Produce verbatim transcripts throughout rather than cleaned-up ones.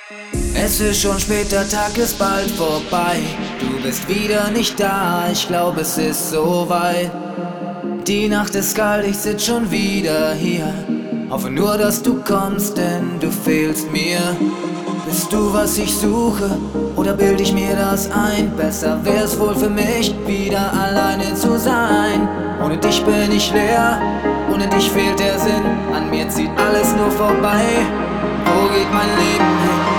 Es ist schon spät, der Tag ist bald vorbei. Du bist wieder nicht da, ich glaub es ist soweit. Die Nacht ist kalt, ich sitz schon wieder hier. Hoffe nur, dass du kommst, denn du fehlst mir. Bist du, was ich suche, oder bild ich mir das ein? Besser wär's wohl für mich, wieder alleine zu sein. Ohne dich bin ich leer, ohne dich fehlt der Sinn. An mir zieht alles nur vorbei, wo geht mein Leben hin?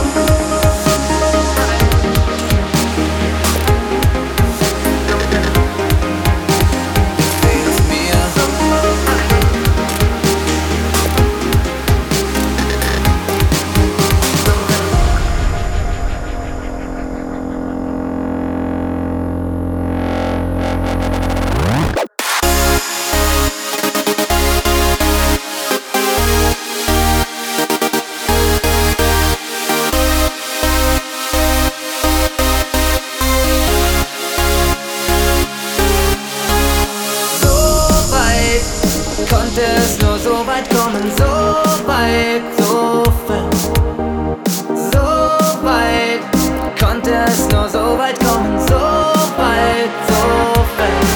Konnte es nur so weit kommen, so weit, so fest. So weit, konnte es nur so weit kommen, so weit, so fest.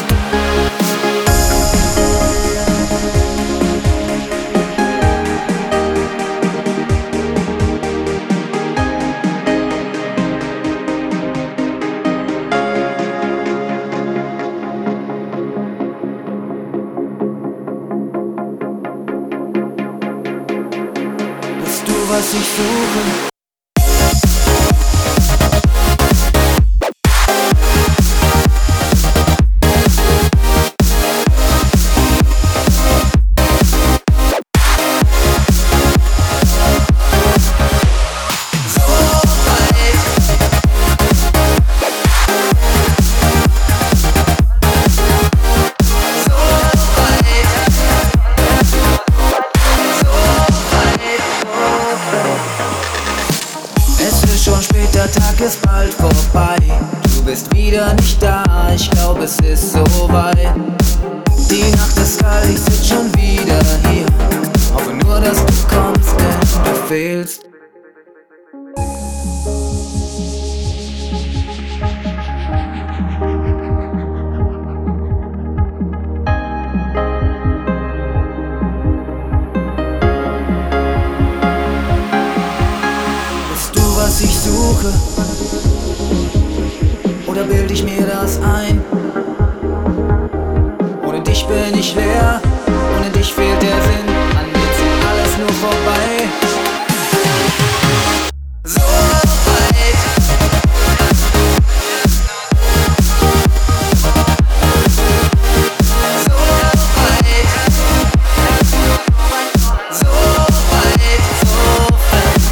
Du, was ich suche. Schon spät, der Tag ist bald vorbei. Du bist wieder nicht da, ich glaub es ist soweit. Die Nacht ist kalt, ich sitz schon wieder hier. Hoffe nur, dass du kommst, denn du fehlst. Was ich suche, oder bild ich mir das ein? Ohne dich bin ich leer, ohne dich fehlt der Sinn. An mir zieht alles nur vorbei. So weit, so weit, so weit, so fest.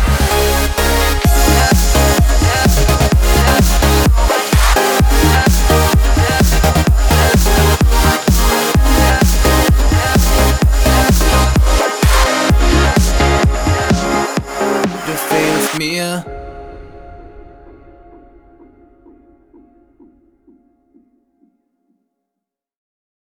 Mir